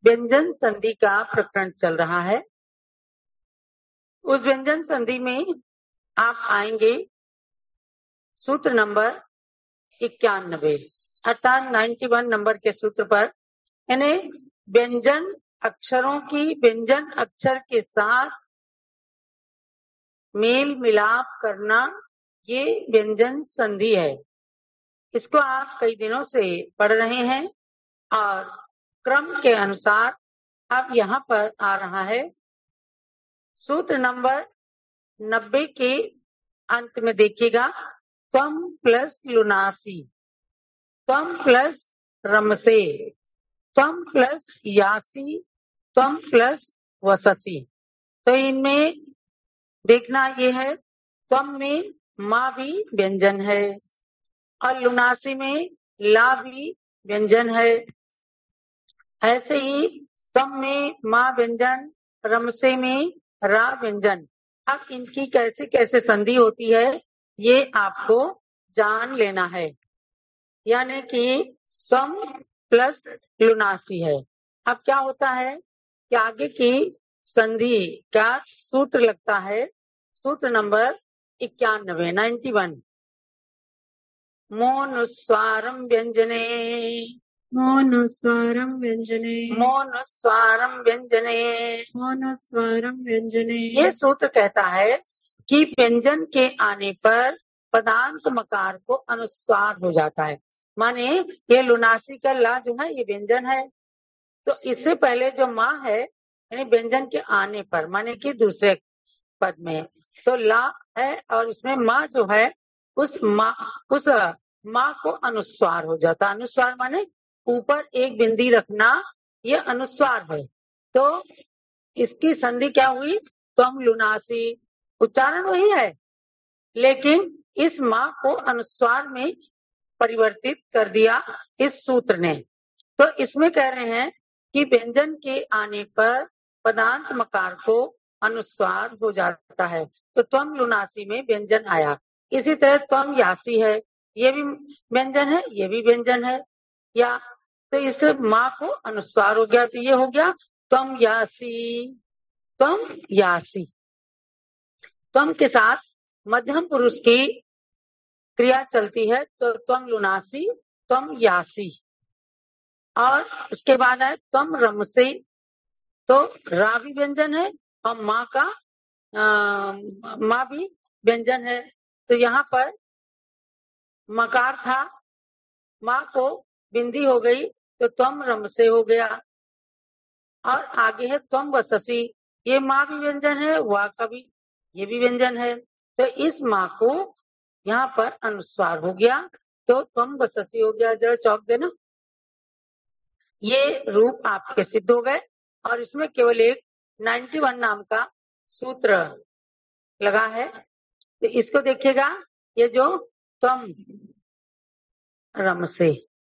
व्यंजन संधि का प्रकरण चल रहा है। उस व्यंजन संधि में आप आएंगे सूत्र नंबर 91 अर्थात 91 नंबर के सूत्र पर, यानी व्यंजन अक्षरों की व्यंजन अक्षर के साथ मेल मिलाप करना, ये व्यंजन संधि है। इसको आप कई दिनों से पढ़ रहे हैं और क्रम के अनुसार अब यहाँ पर आ रहा है सूत्र नंबर 90 के अंत में। देखिएगा, त्वम प्लस लुनासी, त्वम प्लस रमसे, त्वम प्लस यासी, त्वम प्लस वससी। तो इनमें देखना ये है, त्वम में माँ भी व्यंजन है और लुनासी में ला भी व्यंजन है। ऐसे ही सम में माँ व्यंजन, रमसे में रा व्यंजन। अब इनकी कैसे कैसे संधि होती है ये आपको जान लेना है, यानी कि सम प्लस लुनासी है। अब क्या होता है कि आगे की संधि का सूत्र लगता है, सूत्र नंबर 91 मोनुस्वारम व्यंजने, मोनुस्वारम व्यंजने, मोनुस्वारम व्यंजने, मोनुस्वारम व्यंजने। ये सूत्र कहता है कि व्यंजन के आने पर पदांत मकार को अनुस्वार हो जाता है। माने ये लुनासी का ला जो है ये व्यंजन है, तो इससे पहले जो माँ है यानी व्यंजन के आने पर, माने कि दूसरे पद में तो ला है और उसमें माँ जो है उस माँ को अनुस्वार हो जाता। अनुस्वार माने ऊपर एक बिंदी रखना, ये अनुस्वार है। तो इसकी संधि क्या हुई, त्वम लुनासी, उच्चारण वही है लेकिन इस माँ को अनुस्वार में परिवर्तित कर दिया इस सूत्र ने। तो इसमें कह रहे हैं कि व्यंजन के आने पर पदांत मकार को अनुस्वार हो जाता है। तो त्वम लुनासी में व्यंजन आया। इसी तरह त्वम यासी है, ये भी व्यंजन है, ये भी व्यंजन है। या तो इससे माँ को अनुस्वार हो गया, तो ये हो गया त्वम यासी, त्वम यासी। त्वम के साथ मध्यम पुरुष की क्रिया चलती है, तो त्वम लुनासी, त्वम यासी। और उसके बाद है त्वम रमसे, तो रा भी व्यंजन है और माँ का माँ भी व्यंजन है। तो यहाँ पर मकार था, माँ को बिंदी हो गई तो त्वम रमसे हो गया। और आगे है त्वम वससी, ये माँ भी व्यंजन है, वा का भी ये भी व्यंजन है। तो इस माँ को यहाँ पर अनुस्वार हो गया, तो त्वम वससी हो गया। जरा चौक देना। ये रूप आपके सिद्ध हो गए और इसमें केवल एक 91 नाम का सूत्र लगा है। तो इसको देखिएगा, ये जो त्वम रमसे,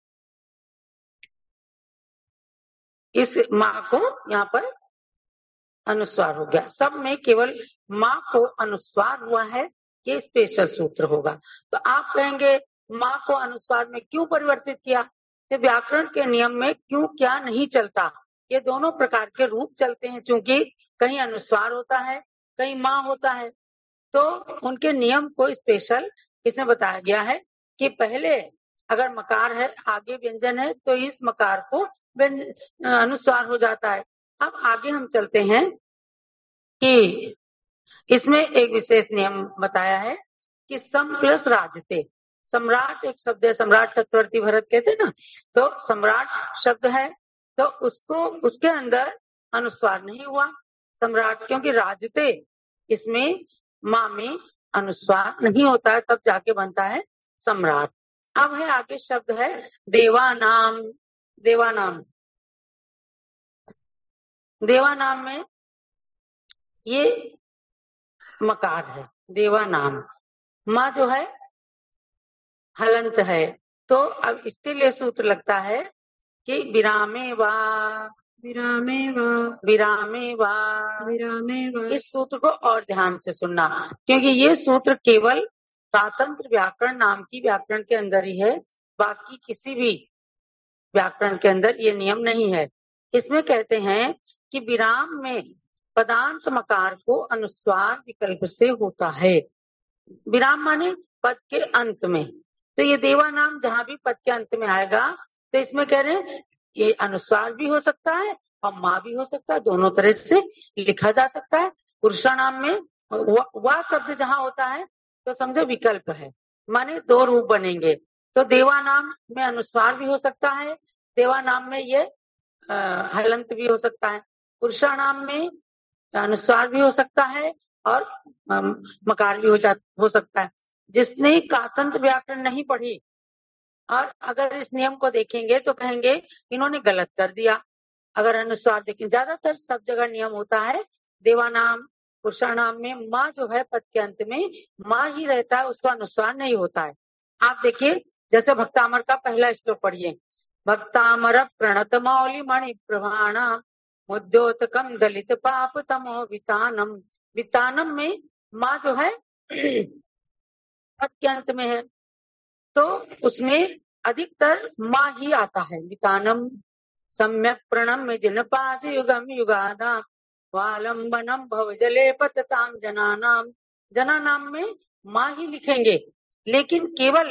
इस माँ को यहाँ पर अनुस्वार हो गया। सब में केवल माँ को अनुस्वार हुआ है, ये स्पेशल सूत्र होगा। तो आप कहेंगे माँ को अनुस्वार में क्यों परिवर्तित किया, तो व्याकरण के नियम में क्यों क्या नहीं चलता। ये दोनों प्रकार के रूप चलते हैं, चूंकि कहीं अनुस्वार होता है कहीं माँ होता है। तो उनके नियम को स्पेशल इसमें बताया गया है कि पहले अगर मकार है आगे व्यंजन है तो इस मकार को अनुस्वार हो जाता है। अब आगे हम चलते हैं कि इसमें एक विशेष नियम बताया है कि सम प्लस राजते, सम्राट एक शब्द है, सम्राट चक्रवर्ती भरत कहते हैं ना, तो सम्राट शब्द है तो उसको उसके अंदर अनुस्वार नहीं हुआ सम्राट, क्योंकि राजते इसमें माँ में अनुस्वार नहीं होता है, तब जाके बनता है सम्राट। अब है आगे शब्द है देवानाम, देवानाम, देवानाम में ये मकार है, देवानाम। माँ जो है हलंत है, तो अब इसके लिए सूत्र लगता है कि विरामे वा, विरामे वा, विरामे वा, विरामे वा। इस सूत्र को और ध्यान से सुनना, क्योंकि ये सूत्र केवल स्वतंत्र व्याकरण नाम की व्याकरण के अंदर ही है, बाकी किसी भी व्याकरण के अंदर ये नियम नहीं है। इसमें कहते हैं कि विराम में पदांत मकार को अनुस्वार विकल्प से होता है। विराम माने पद के अंत में, तो ये देवा नाम जहां भी पद के अंत में आएगा तो इसमें कह रहे हैं ये अनुस्वार भी हो सकता है और माँ भी हो सकता है, दोनों तरह से लिखा जा सकता है। पुरुषा नाम में वह शब्द जहां होता है तो समझो विकल्प है, माने दो रूप बनेंगे। तो देवा नाम में अनुस्वार भी हो सकता है, देवा नाम में ये हलंत भी हो सकता है। पुरुषा नाम में अनुस्वार भी हो सकता है और मकार भी हो सकता है। जिसने कातंत्र व्याकरण नहीं पढ़ी और अगर इस नियम को देखेंगे तो कहेंगे इन्होंने गलत कर दिया। अगर अनुस्वार देखें, ज्यादातर सब जगह नियम होता है देवानाम पुरुषानाम में माँ जो है पद के अंत में माँ ही रहता है, उसका अनुस्वार नहीं होता है। आप देखिए जैसे भक्तामर का पहला श्लोक पढ़िए, भक्तामर प्रणत मौली मणि प्रभाणा मुद्योतकम दलित पाप तमो वितानम। वितानम में माँ जो है पद के अंत में है तो उसमें अधिकतर माँ ही आता है। वितानम सम्यक प्रणम में जिनपाद युगम युगानाम वालंबनम भव जले पतताम जनानाम। जनानाम में माँ ही लिखेंगे, लेकिन केवल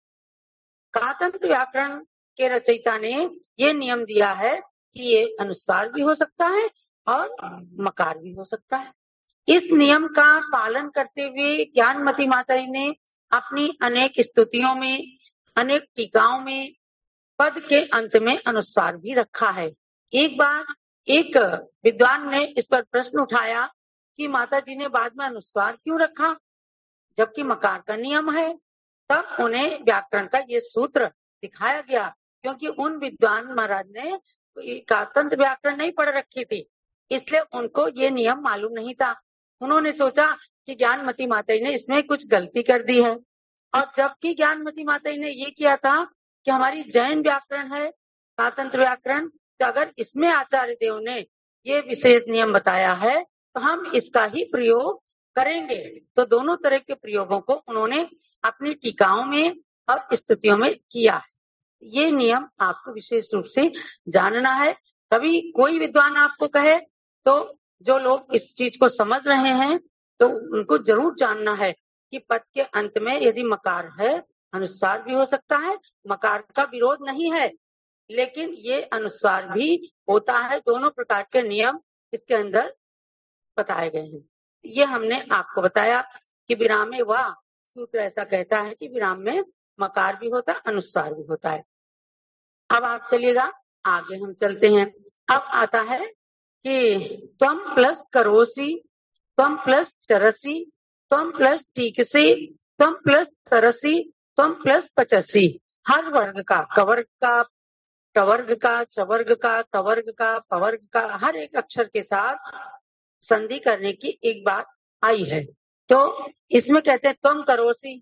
कातंत्र व्याकरण के रचयिता ने ये नियम दिया है कि ये अनुस्वार भी हो सकता है और मकार भी हो सकता है। इस नियम का पालन करते हुए ज्ञानमती माता जी ने अपनी अनेक स्तुतियों में अनेक टीकाओं में पद के अंत में अनुस्वार भी रखा है। एक बार एक विद्वान ने इस पर प्रश्न उठाया कि माता जी ने बाद में अनुस्वार क्यों रखा जबकि मकार का नियम है। तब उन्हें व्याकरण का ये सूत्र दिखाया गया, क्योंकि उन विद्वान महाराज ने कातंत्र व्याकरण नहीं पढ़ रखी थी, इसलिए उनको ये नियम मालूम नहीं था। उन्होंने सोचा कि ज्ञानमती माता जी ने इसमें कुछ गलती कर दी है, और जबकि ज्ञानमती माता जी ने ये किया था कि हमारी जैन व्याकरण है कातंत्र व्याकरण, तो अगर इसमें आचार्य देव ने ये विशेष नियम बताया है तो हम इसका ही प्रयोग करेंगे। तो दोनों तरह के प्रयोगों को उन्होंने अपनी टीकाओं में और स्तुतियों में किया है। ये नियम आपको विशेष रूप से जानना है। कभी कोई विद्वान आपको कहे तो जो लोग इस चीज को समझ रहे हैं तो उनको जरूर जानना है कि पद के अंत में यदि मकार है अनुस्वार भी हो सकता है, मकार का विरोध नहीं है, लेकिन ये अनुस्वार भी होता है। दोनों प्रकार के नियम इसके अंदर बताए गए हैं। ये हमने आपको बताया कि विराम में वह सूत्र ऐसा कहता है कि विराम में मकार भी होता है अनुस्वार भी होता है। अब आप चलिएगा आगे, हम चलते हैं। अब आता है कि त्वम प्लस करोसी, त्वम प्लस चरसी, त्वम प्लस टीकसी, त्वम प्लस तरसी, त्वम प्लस पचसी। हर वर्ग का, कवर्ग का, टवर्ग का, चवर्ग का, तवर्ग का, पवर्ग का, हर एक अक्षर के साथ संधि करने की एक बात आई है। तो इसमें कहते हैं त्वम करोसी,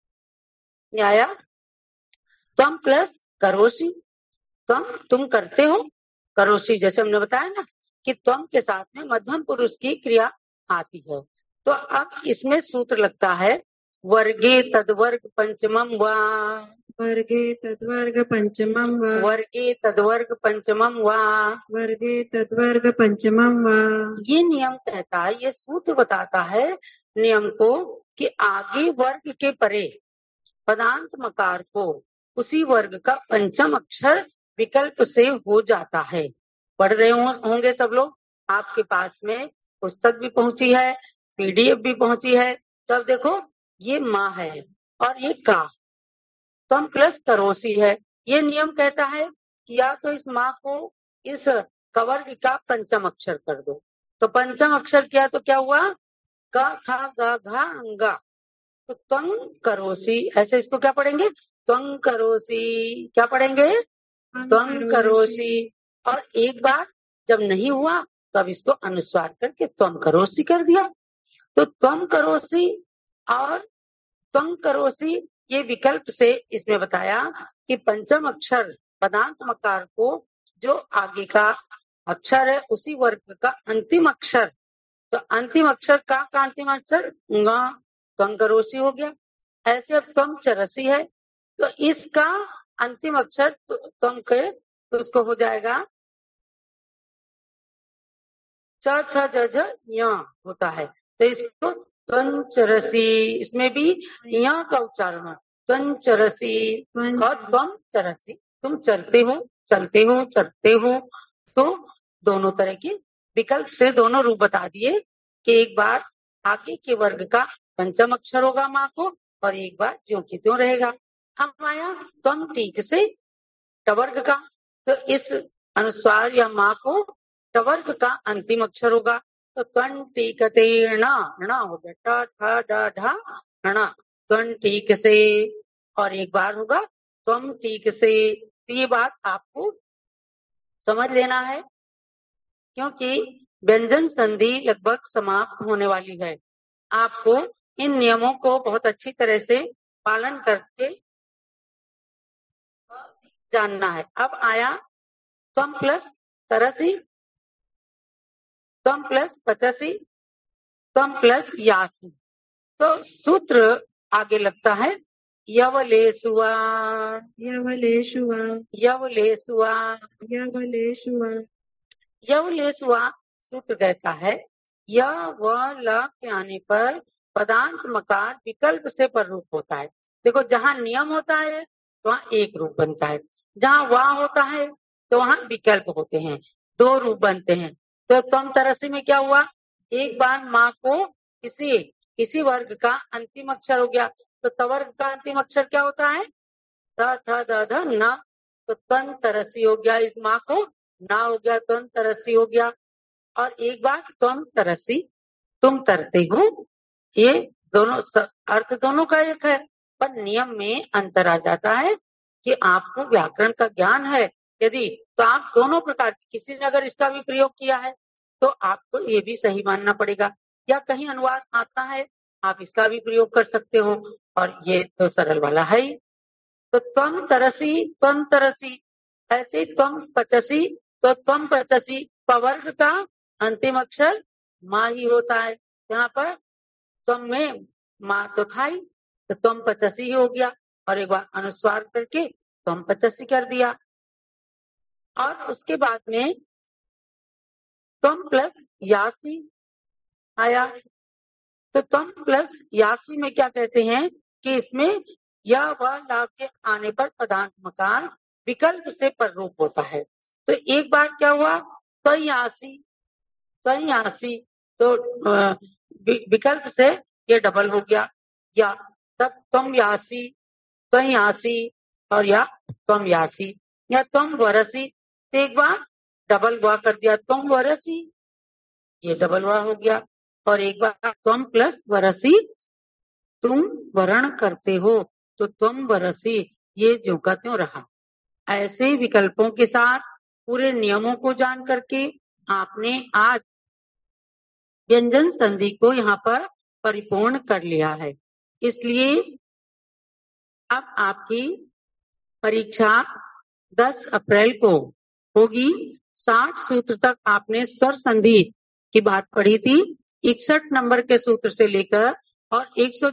आया त्वम प्लस करोसी, तुम करते हो, करोसी जैसे हमने बताया ना कि त्वम के साथ में मध्यम पुरुष की क्रिया आती है। तो अब इसमें सूत्र लगता है वर्गे तद्वर्ग पंचमम व, वर्गे तद्वर्ग पंचमं वा, वर्गे तद्वर्ग पंचमम व। वर्गे तद्वर्ग पंचमं वा। ये नियम कहता है, ये सूत्र बताता है नियम को कि आगे वर्ग के परे पदांत मकार को उसी वर्ग का पंचम अक्षर विकल्प से हो जाता है। पढ़ रहे होंगे सब लोग, आपके पास में पुस्तक भी पहुंची है, पीडीएफ भी पहुंची है। तो अब देखो ये माँ है और ये का, तम प्लस करोसी है। ये नियम कहता है कि या तो इस माँ को इस कवर्ग का पंचम अक्षर कर दो। तो पंचम अक्षर किया तो क्या हुआ, का खा गा घा अंगा, तो त्वं करोसी, ऐसे इसको क्या पढ़ेंगे, त्वं करोसी, क्या पढ़ेंगे, त्वं करोसी। और एक बार जब नहीं हुआ तो अब इसको अनुस्वार करके त्वं करोसी कर दिया। तो त्वं करोसी और त्वं करोसी ये विकल्प से इसमें बताया कि पंचम अक्षर पदांत मकार को जो आगे का अक्षर है उसी वर्ग का अंतिम अक्षर, तो अंतिम अक्षर का अंतिम अक्षर गा, त्वं करोसी हो गया। ऐसे अब त्वं चरसी है तो इसका अंतिम अक्षर त्वं के, तो उसको हो जाएगा च छ ज झ य होता है, तो इसको त्वंचरसी, इसमें भी य का उच्चारण है, त्वंचरसी और त्वम चरसी, तुम चलते हो, चलते हो, चलते हो। तो दोनों तरह के विकल्प से दोनों रूप बता दिए कि एक बार आगे के वर्ग का पंचम अक्षर होगा माँ को और एक बार ज्यों की त्यों रहेगा। हम आया त्वम टीक से टवर्ग का, तो इस अनुस्वार या माँ को टवर्ग का अंतिम अक्षर होगा, तो त्वं टीकते ण हो गया, ठ ठ ढ ण, त्वं टीक से। और एक बार होगा त्वम टीक से। तो ये बात आपको समझ लेना है, क्योंकि व्यंजन संधि लगभग समाप्त होने वाली है। आपको इन नियमों को बहुत अच्छी तरह से पालन करके जानना है। अब आया त्वम प्लस तरसी, त्वम प्लस पचासी, त्वम प्लस यासी। तो सूत्र आगे लगता है यवलेसुआ, यवलेशुवा यवलेसुआ, यवलेशुवा यवलेसुआ। सूत्र कहता है य व ल के आने पर पदांत मकार विकल्प से पर रूप होता है। देखो, जहाँ नियम होता है तो वहाँ एक रूप बनता है, जहाँ वा होता है तो वहाँ विकल्प होते हैं, दो रूप बनते हैं। तो त्वम तरसी में क्या हुआ, एक बार माँ को किसी वर्ग का अंतिम अक्षर हो गया, तो तवर्ग का अंतिम अक्षर क्या होता है, त थ द ध न, तो त्वं तरसी हो गया, इस माँ को ना हो गया, त्वं तरसी हो गया। और एक बार त्वं तरसी, तुम तरते हो, ये दोनों अर्थ दोनों का एक है, पर नियम में अंतर आ जाता है कि आपको व्याकरण का ज्ञान है यदि, तो आप दोनों प्रकार की, किसी ने अगर इसका भी प्रयोग किया है तो आपको ये भी सही मानना पड़ेगा, या कहीं अनुवाद आता है आप इसका भी प्रयोग कर सकते हो, और ये तो सरल वाला है ही। तो त्वं तरसी, ऐसे त्वं पचसी, तो त्वं पचसी पवर्ग का अंतिम अक्षर माँ ही होता है, यहाँ पर त्वम में माँ तो था ही, तो त्वं पचसी हो गया, और एक बार अनुस्वार करके त्वं पचसी कर दिया। और उसके बाद में त्वं प्लस यासी आया, तो त्वं प्लस यासी में क्या कहते हैं कि इसमें या व ला के आने पर पदांत मकार विकल्प से पर रूप होता है। तो एक बार क्या हुआ, त्वयासी, त्वयासी, तो विकल्प से ये डबल हो गया, या तब त्वम यासी, त्वयासी, और या त्वम यासी, या त्वम वरसी, तो एक बार डबल हुआ कर दिया, त्वम वरसी, ये डबल हुआ हो गया। और एक बार त्वम प्लस वरसी, तुम वरण करते हो, तो त्वम वरसी, ये ज्यों का त्यों रहा। ऐसे विकल्पों के साथ पूरे नियमों को जान करके आपने आज व्यंजन संधि को यहाँ पर परिपूर्ण कर लिया है। इसलिए अब आपकी परीक्षा 10 अप्रैल को होगी। 60 सूत्र तक आपने स्वर संधि की बात पढ़ी थी, 61 नंबर के सूत्र से लेकर और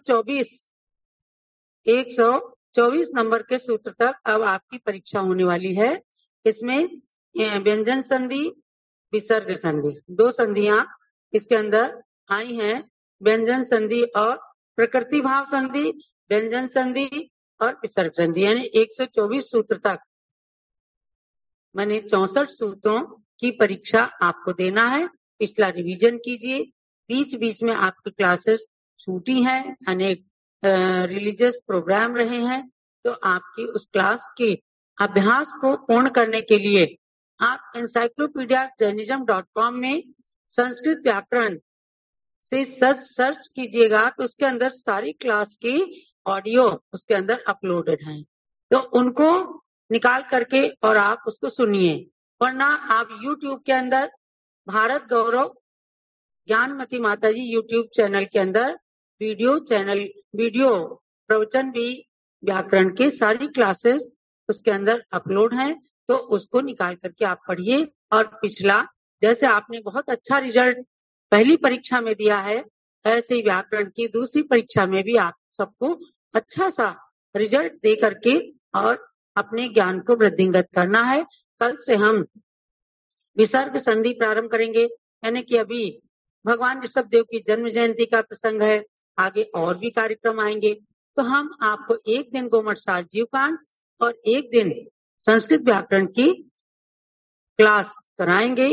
124 नंबर के सूत्र तक अब आपकी परीक्षा होने वाली है। इसमें व्यंजन संधि, विसर्ग संधि, दो संधियां इसके अंदर आई हैं, व्यंजन संधि और प्रकृति भाव संधि, व्यंजन संधि और विसर्ग संधि, यानी 124 सूत्र तक, मैंने 64 सूत्रों की परीक्षा आपको देना है। पिछला रिवीजन कीजिए, बीच बीच में आपकी क्लासेस छूटी हैं, अनेक रिलीजियस प्रोग्राम रहे हैं, तो आपकी उस क्लास के अभ्यास को पूर्ण करने के लिए आप encyclopediajainism.com में संस्कृत व्याकरण से सर्च कीजिएगा, तो उसके अंदर सारी क्लास की ऑडियो उसके अंदर अपलोडेड हैं, तो उनको निकाल करके और आप उसको सुनिए। वरना आप YouTube के अंदर भारत गौरव ज्ञानमती माता जी YouTube चैनल के अंदर वीडियो प्रवचन भी व्याकरण के सारी क्लासेस उसके अंदर अपलोड हैं, तो उसको निकाल करके आप पढ़िए। और पिछला जैसे आपने बहुत अच्छा रिजल्ट पहली परीक्षा में दिया है, ऐसे ही व्याकरण की दूसरी परीक्षा में भी आप सबको अच्छा सा रिजल्ट दे करके और अपने ज्ञान को वृद्धिंगत करना है। कल से हम विसर्ग संधि प्रारंभ करेंगे। यानी कि अभी भगवान ऋषभदेव की जन्म जयंती का प्रसंग है, आगे और भी कार्यक्रम आएंगे। तो हम आपको एक दिन गोमटसार जीवकांड और एक दिन संस्कृत व्याकरण की क्लास कराएंगे।